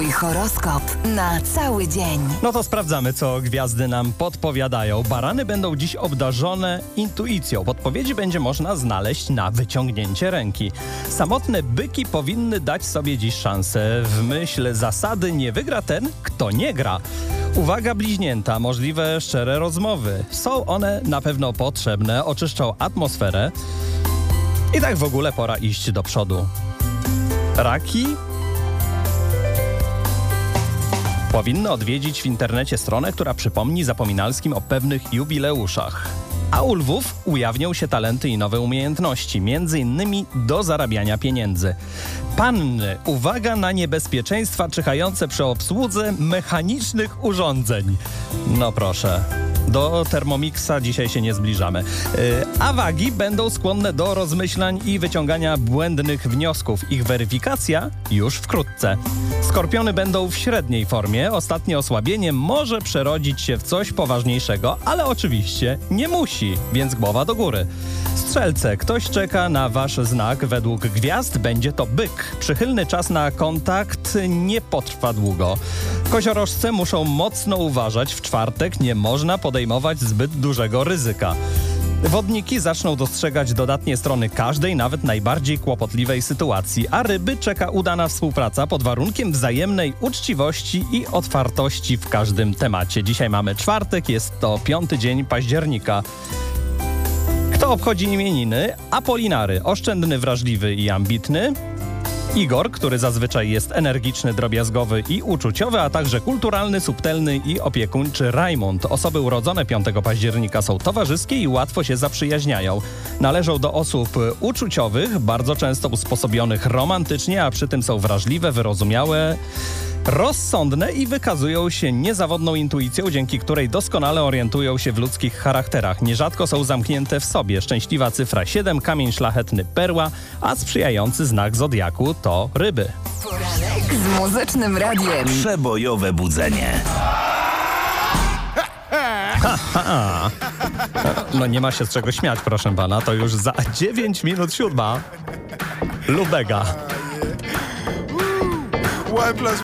Twój horoskop na cały dzień. No to sprawdzamy, co gwiazdy nam podpowiadają. Barany będą dziś obdarzone intuicją. Podpowiedzi będzie można znaleźć na wyciągnięcie ręki. Samotne byki powinny dać sobie dziś szansę. W myśl zasady nie wygra ten, kto nie gra. Uwaga bliźnięta, możliwe szczere rozmowy. Są one na pewno potrzebne, oczyszczą atmosferę. I tak w ogóle pora iść do przodu. Raki powinny odwiedzić w internecie stronę, która przypomni zapominalskim o pewnych jubileuszach. A u lwów ujawnią się talenty i nowe umiejętności, m.in. do zarabiania pieniędzy. Panny, uwaga na niebezpieczeństwa czyhające przy obsłudze mechanicznych urządzeń. No proszę. Do Thermomixa dzisiaj się nie zbliżamy. A wagi będą skłonne do rozmyślań i wyciągania błędnych wniosków. Ich weryfikacja już wkrótce. Skorpiony będą w średniej formie. Ostatnie osłabienie może przerodzić się w coś poważniejszego, ale oczywiście nie musi, więc głowa do góry. Strzelce, ktoś czeka na wasz znak. Według gwiazd będzie to byk. Przychylny czas na kontakt nie potrwa długo. Koziorożce muszą mocno uważać. W czwartek nie można podejmować zbyt dużego ryzyka. Wodniki zaczną dostrzegać dodatnie strony każdej, nawet najbardziej kłopotliwej sytuacji, a ryby czeka udana współpraca pod warunkiem wzajemnej uczciwości i otwartości w każdym temacie. Dzisiaj mamy czwartek, jest to 5 dzień października. Kto obchodzi imieniny? Apolinary, oszczędny, wrażliwy i ambitny. Igor, który zazwyczaj jest energiczny, drobiazgowy i uczuciowy, a także kulturalny, subtelny i opiekuńczy. Rajmund. Osoby urodzone 5 października są towarzyskie i łatwo się zaprzyjaźniają. Należą do osób uczuciowych, bardzo często usposobionych romantycznie, a przy tym są wrażliwe, wyrozumiałe, rozsądne i wykazują się niezawodną intuicją, dzięki której doskonale orientują się w ludzkich charakterach. Nierzadko są zamknięte w sobie. Szczęśliwa cyfra 7, kamień szlachetny perła, a sprzyjający znak zodiaku to ryby. Poranek z Muzycznym Radiem. Przebojowe budzenie. No nie ma się z czego śmiać, proszę pana. To już za 9 minut 7. Lubega.